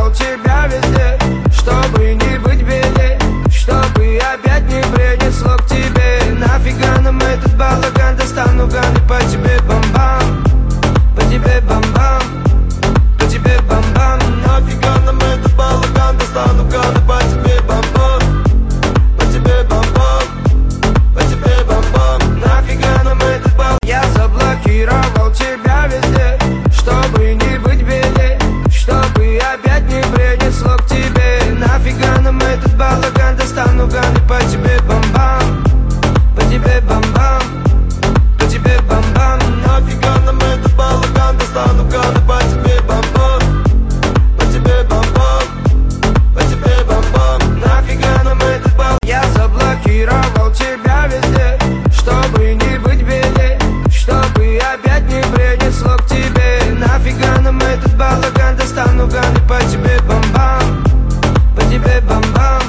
заблокировал тебя везде, чтобы не быть в беде, чтобы опять не принесло к тебе. Нафига нам этот балаган, достану ганы по тебе бам-бам, по тебе бам-бам, по тебе бам-бам. Нафига нам этот балаган, достану ганы по тебе бам-бам, по тебе бам-бам, по тебе бам-бам. Нафига нам этот балаган. Я заблокировал тебя везде, чтобы не быть в беде, чтобы опять не принесло к тебе. Нафига нам этот балаган, достану ганы по тебе бам-бам, по тебе бам-бам, по тебе бам-бам. Нафига нам этот балаган, достану ганы по тебе бам-бам, по тебе бам-бам, по тебе бам-бам. Нафига нам этот балаган. Я заблокировал тебя везде, чтобы не быть в беде, чтобы опять не принесло к тебе. Нафига нам этот балаган, достану ганы по тебе бам-бам, по тебе бам-бам,